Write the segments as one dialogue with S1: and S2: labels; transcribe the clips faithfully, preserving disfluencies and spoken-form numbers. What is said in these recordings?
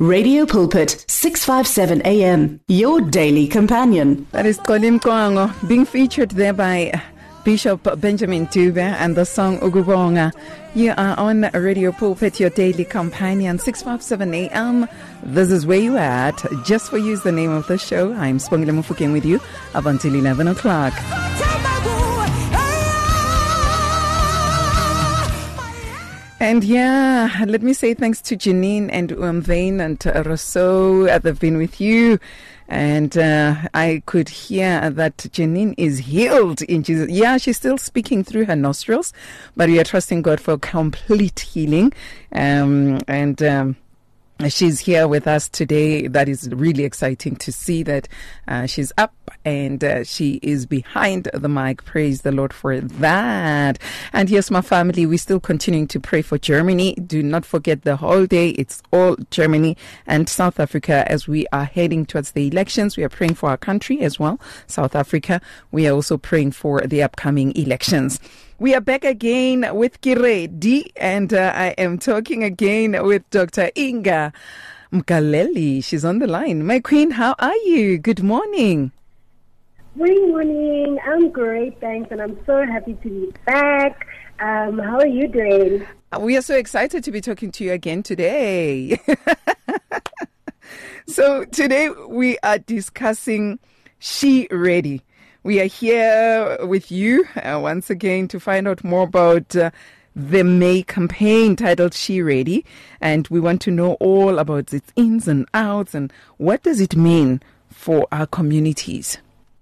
S1: Radio Pulpit, six fifty-seven A M, your daily companion.
S2: That is Xolim Kwango, being featured there by Bishop Benjamin Dube and the song Ukubonga. You are on Radio Pulpit, your daily companion, six fifty-seven A M. This is where you are at. Just for you is the name of the show. I'm Spongile Mufukeng with you up until eleven o'clock. And yeah, let me say thanks to Janine and Umvain and uh, Rousseau. Uh, they've been with you. And uh, I could hear that Janine is healed in Jesus. Yeah, she's still speaking through her nostrils, but we are trusting God for complete healing. Um, and um, she's here with us today. That is really exciting to see that uh, she's up and uh, she is behind the mic. Praise the Lord for that. And yes, my family, we're still continuing to pray for Germany. Do not forget the whole day. It's all Germany and South Africa as we are heading towards the elections. We are praying for our country as well, South Africa. We are also praying for the upcoming elections. We are back again with Kiredi, and uh, I am talking again with Doctor Inga Mkaleli. She's on the line. My queen, how are you? Good morning.
S3: Good morning. I'm great, thanks, and I'm so happy to be back. Um, how are you doing?
S2: We are so excited to be talking to you again today. So today we are discussing She Ready. We are here with you uh, once again to find out more about uh, the May campaign titled She Ready. And we want to know all about its ins and outs and what does it mean for our communities.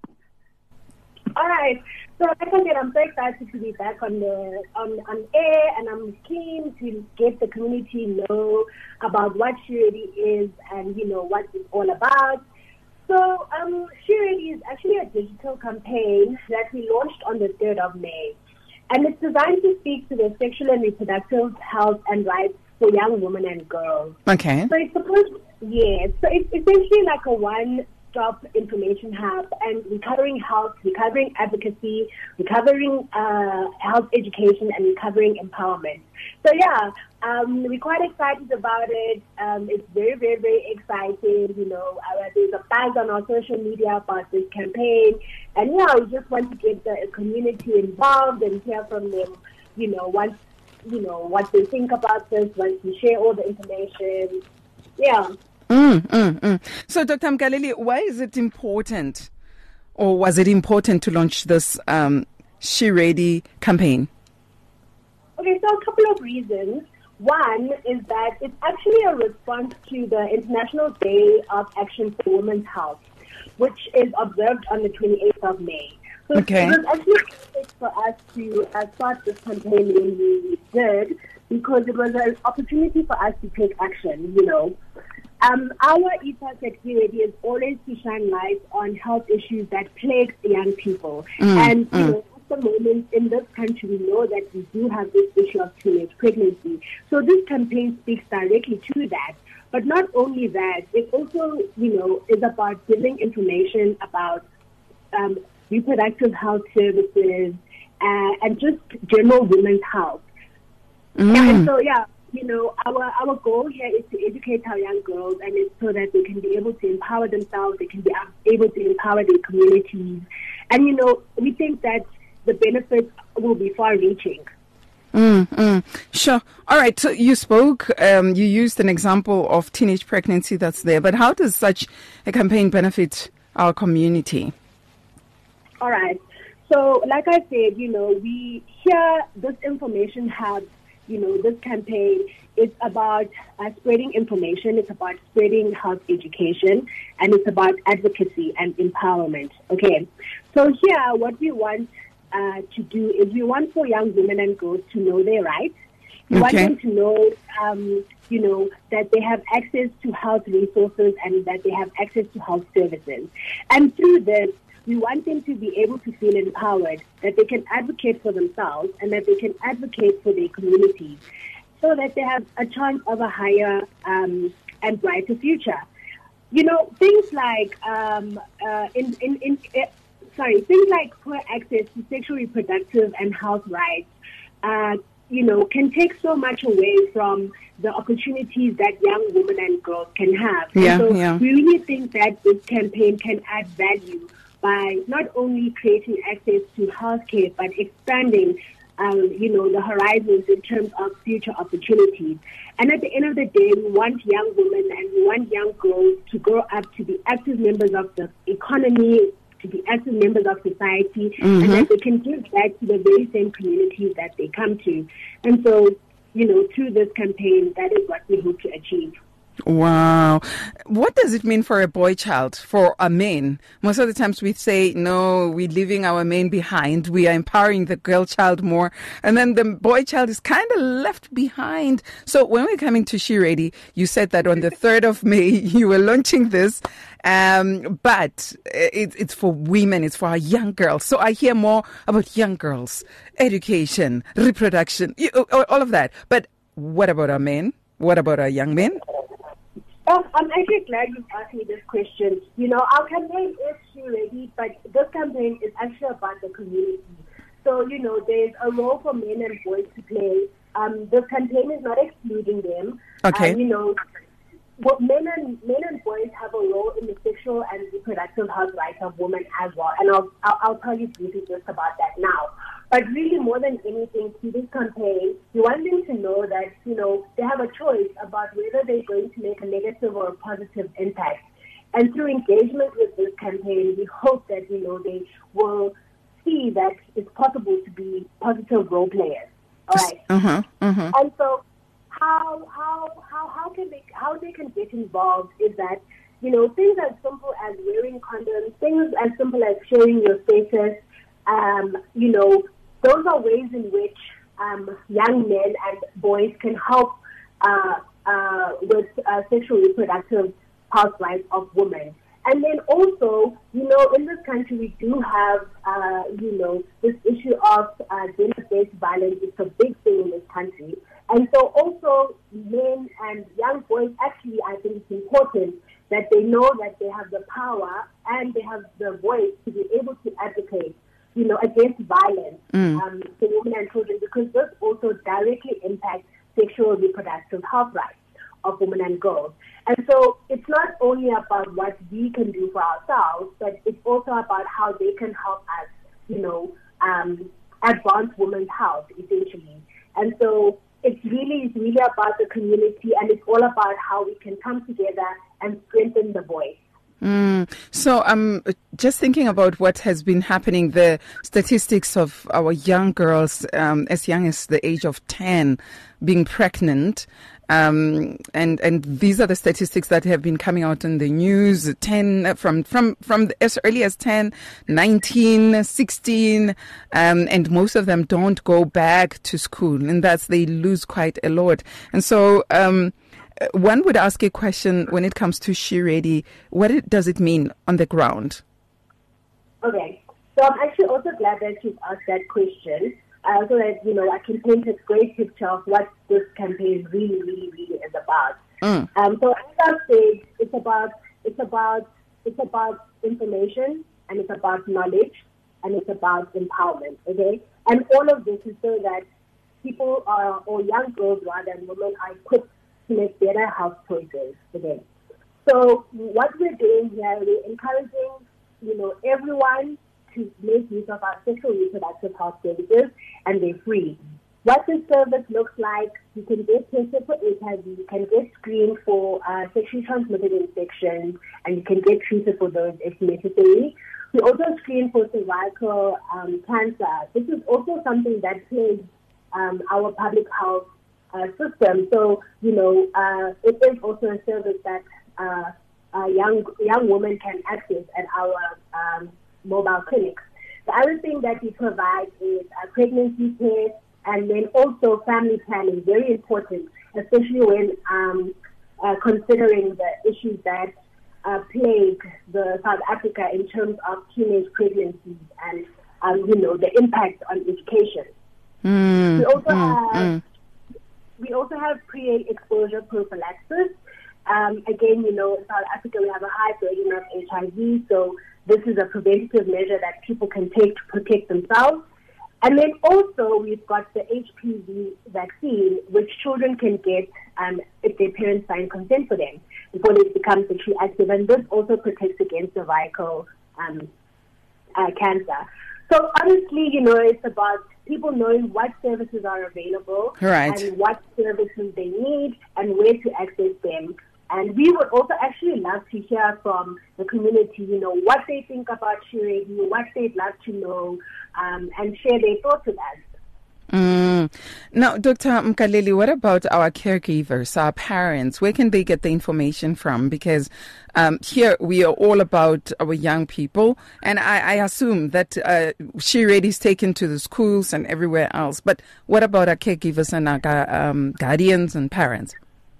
S3: All right. So like I said, I'm so excited to be back on the on, on air, and I'm keen to get the community know about what She Ready is and, you know, what it's all about. So um, She Ready is actually a digital campaign that we launched on the third of May. And it's designed to speak to the sexual and reproductive health and rights for young women and girls.
S2: Okay.
S3: So it's supposed, yeah, so it's essentially like a one-stop information hub, and we're covering health, we're covering advocacy, we're covering uh, health education, and we're covering empowerment. So yeah, um, we're quite excited about it. Um, it's very, very, very exciting. You know, uh, there's a buzz on our social media about this campaign. And yeah, we just want to get the community involved and hear from them, you know, once, you know, what they think about this, once we share all the information. Yeah.
S2: Mm, mm, mm. So, Doctor Mkaleli, why is it important, or was it important to launch this um, She Ready campaign?
S3: Okay, so a couple of reasons. One is that it's actually a response to the International Day of Action for Women's Health, which is observed on the twenty-eighth of May. So
S2: okay.
S3: It was actually perfect for us to uh, start this campaign when we did, because it was an opportunity for us to take action, you know. Um, our ethos at She Ready is always to shine light on health issues that plague young people.
S2: Mm,
S3: and, you
S2: mm.
S3: know, the moment in this country, we know that we do have this issue of teenage pregnancy. So this campaign speaks directly to that. But not only that, it also, you know, is about giving information about um, reproductive health services uh, and just general women's health.
S2: Mm.
S3: And so, yeah, you know, our, our goal here is to educate our young girls, and it's so that they can be able to empower themselves, they can be able to empower their communities. And, you know, we think that the benefits will be far-reaching.
S2: Mm, mm. Sure. All right. So you spoke, um, you used an example of teenage pregnancy that's there, but how does such a campaign benefit our community?
S3: All right. So like I said, you know, we hear this information hub, you know, this campaign, it's about uh, spreading information, it's about spreading health education, and it's about advocacy and empowerment. Okay. So here, what we want Uh, to do is we want for young women and girls to know their rights. We
S2: okay.
S3: want them to know, um, you know, that they have access to health resources and that they have access to health services. And through this, we want them to be able to feel empowered, that they can advocate for themselves and that they can advocate for their communities, so that they have a chance of a higher um, and brighter future. You know, things like um, uh, in in in. in Sorry, things like poor access to sexual, reproductive, and health rights uh, you know, can take so much away from the opportunities that young women and girls can have.
S2: Yeah,
S3: and so
S2: yeah.
S3: we really think that this campaign can add value by not only creating access to healthcare, but expanding, um, you know, the horizons in terms of future opportunities. And at the end of the day, we want young women and we want young girls to grow up to be active members of the economy, to be active members of society, mm-hmm. and that they can give back to the very same communities that they come to. And so, you know, through this campaign, that is what we hope to achieve.
S2: Wow. What does it mean for a boy child, for a man? Most of the times we say, no, we're leaving our men behind. We are empowering the girl child more. And then the boy child is kind of left behind. So when we're coming to She Ready, you said that on the third of May, you were launching this. Um, but it, it's for women, it's for our young girls. So I hear more about young girls, education, reproduction, all of that. But what about our men? What about our young men?
S3: Um, I'm actually glad you asked me this question. You know, our campaign is She Ready, but this campaign is actually about the community. So, you know, there's a role for men and boys to play. Um, this campaign is not excluding them.
S2: Okay.
S3: Um, you know, but men and men and boys have a role in the sexual and reproductive health rights of women as well. And I'll, I'll, I'll tell you briefly just about that now. But really, more than anything, through this campaign, we want them to know that, you know, they have a choice about whether they're going to make a negative or a positive impact. And through engagement with this campaign, we hope that, you know, they will see that it's possible to be positive role players. All right.
S2: Uh-huh, uh-huh.
S3: And so, how how how how can they how they can get involved is that, you know, things as simple as wearing condoms, things as simple as sharing your status, um, you know. Those are ways in which um, young men and boys can help uh, uh, with uh, sexual reproductive health rights of women. And then also, you know, in this country we do have, uh, you know, this issue of uh, gender-based violence. It's a big thing in this country. And so also men and young boys, actually, I think it's important that they know that they have the power and they have the voice to be able to advocate, you know, against violence mm. um, for women and children, because this also directly impacts sexual and reproductive health rights of women and girls. And so it's not only about what we can do for ourselves, but it's also about how they can help us, you know, um, advance women's health, essentially. And so it's really, it's really about the community, and it's all about how we can come together and strengthen the voice.
S2: Mm. So I'm um, just thinking about what has been happening, the statistics of our young girls um, as young as the age of ten being pregnant. Um, and, and these are the statistics that have been coming out in the news, ten, from, from, from as early as ten, nineteen, sixteen, um, and most of them don't go back to school, and that's, they lose quite a lot. And so, um, one would ask a question when it comes to She Ready, what it, does it mean on the ground?
S3: Okay, so I'm actually also glad that you've asked that question, uh, so that, you know, I can paint a great picture of what this campaign really, really, really is about. Mm. Um, so as I said, it's about, it's about, it's about information, and it's about knowledge, and it's about empowerment, okay? And all of this is so that people are, or young girls rather, and women are equipped to make better health choices today. So what we're doing here, we're encouraging, you know, everyone to make use of our sexual reproductive health services, and they're free. What this service looks like, you can get tested for H I V, you can get screened for uh, sexually transmitted infections, and you can get treated for those if necessary. We also screen for cervical um, cancer. This is also something that plagues um, our public health Uh, system. So, you know, uh, it is also a service that uh, uh, young young women can access at our um, mobile clinics. The other thing that we provide is a pregnancy test, and then also family planning, very important, especially when um, uh, considering the issues that uh, plague the South Africa in terms of teenage pregnancies and, um, you know, the impact on education.
S2: Mm,
S3: we also
S2: mm,
S3: have
S2: mm.
S3: We also have pre-exposure prophylaxis. Um, again, you know, in South Africa, we have a high burden of H I V, so this is a preventative measure that people can take to protect themselves. And then also we've got the H P V vaccine, which children can get um, if their parents sign consent for them before they become sexually active. And this also protects against cervical um, uh, cancer. So honestly, you know, it's about people knowing what services are available
S2: right.
S3: and what services they need and where to access them. And we would also actually love to hear from the community, you know, what they think about SheReady, what they'd love to know, um, and share their thoughts with us.
S2: Mm. Now, Doctor Mkaleli, what about our caregivers, our parents? Where can they get the information from? Because um, here we are all about our young people, and I, I assume that uh, SheReady is taken to the schools and everywhere else. But what about our caregivers and our um, guardians and parents?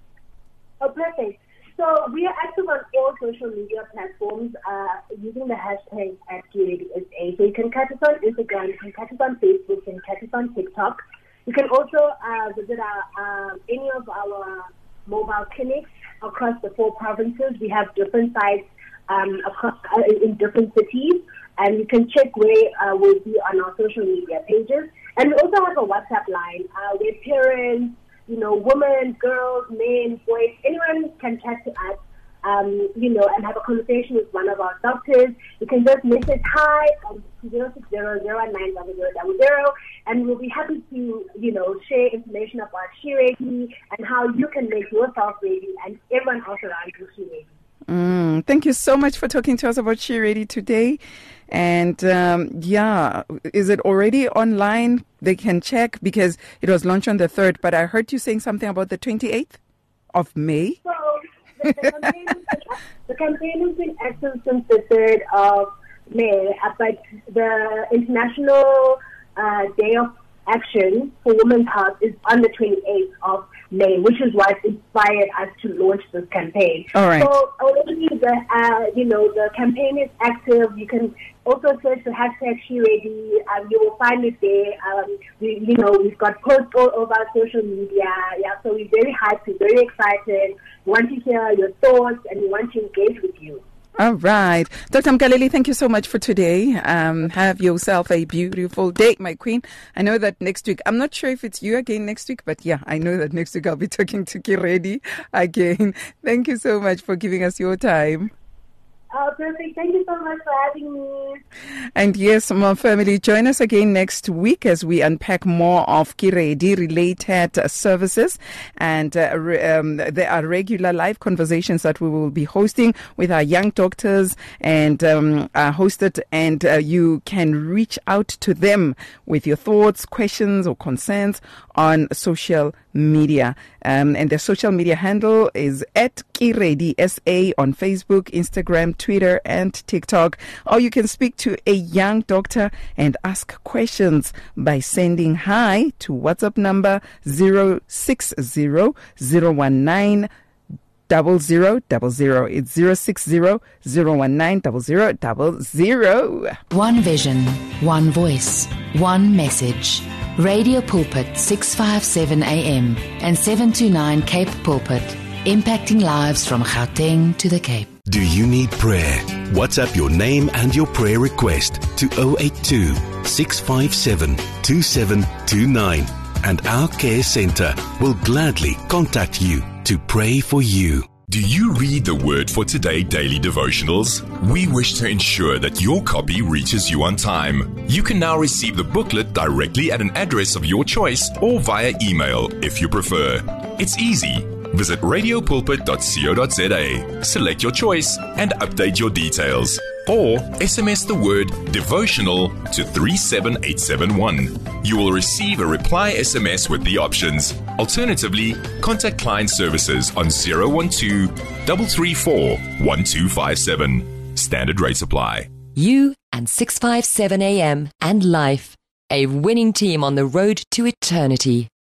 S3: Oh, perfect. So we are active on all social media platforms uh, using the hashtag at SheReadySA. So you can catch us on Instagram, you can catch us on Facebook, you can catch us on TikTok. You can also uh, visit our, uh, any of our mobile clinics across the four provinces. We have different sites um, across uh, in different cities, and you can check where uh, we'll be on our social media pages. And we also have a WhatsApp line uh, where parents, you know, women, girls, men, boys, anyone can chat to us, um, you know, and have a conversation with one of our doctors. You can just message hi um, to zero six zero, zero one nine, zero zero zero zero, and we'll be happy to, you know, share information about SheReady and how you can make yourself ready and everyone else around you SheReady.
S2: Mm, thank you so much for talking to us about SheReady today. And um, yeah, is it already online? They can check because it was launched on the third, but I heard you saying something about the twenty-eighth of May.
S3: So the, the, campaign, the campaign has been active since the third of May, uh, but the International uh, Day of Action for Women's Health is on the twenty-eighth of May, which is what inspired us to launch this campaign.
S2: All right.
S3: So already the uh, you know the campaign is active. You can also search the hashtag SheReady. Um, you will find it there. Um, we, you know we've got posts all over social media. Yeah, so we're very happy, very excited. We want to hear your thoughts and we want to engage with you.
S2: All right. Doctor Mkaleli, thank you so much for today. Um, have yourself a beautiful day, my queen. I know that next week, I'm not sure if it's you again next week, but yeah, I know that next week I'll be talking to SheReady again. Thank you so much for giving us your time.
S3: Oh, perfect. Thank you so much for having me.
S2: And yes, my family, join us again next week as we unpack more of SheReady related uh, services. And uh, re- um, there are regular live conversations that we will be hosting with our young doctors and um, are hosted. And uh, you can reach out to them with your thoughts, questions, or concerns on social media. Um, and the social media handle is at SheReadySA on Facebook, Instagram, Twitter, and TikTok. Or you can speak to a young doctor and ask questions by sending hi to WhatsApp number zero six zero, zero one nine double zero double zero. It's zero six zero, zero one nine double zero double zero.
S4: One vision, one voice, one message. Radio Pulpit six fifty-seven A M and seven twenty-nine Cape Pulpit, impacting lives from Gauteng to the Cape.
S5: Do you need prayer? WhatsApp your name and your prayer request to zero eight two, six five seven, two seven two nine, and our care center will gladly contact you to pray for you.
S6: Do you read the Word for Today daily devotionals? We wish to ensure that your copy reaches you on time. You can now receive the booklet directly at an address of your choice or via email if you prefer. It's easy. Visit radio pulpit dot co dot za, select your choice, and update your details. Or S M S the word devotional to three seven eight seven one. You will receive a reply S M S with the options. Alternatively, contact client services on zero one two, three three four, one two five seven. Standard rates apply.
S7: You and six fifty-seven A M and Life, a winning team on the road to eternity.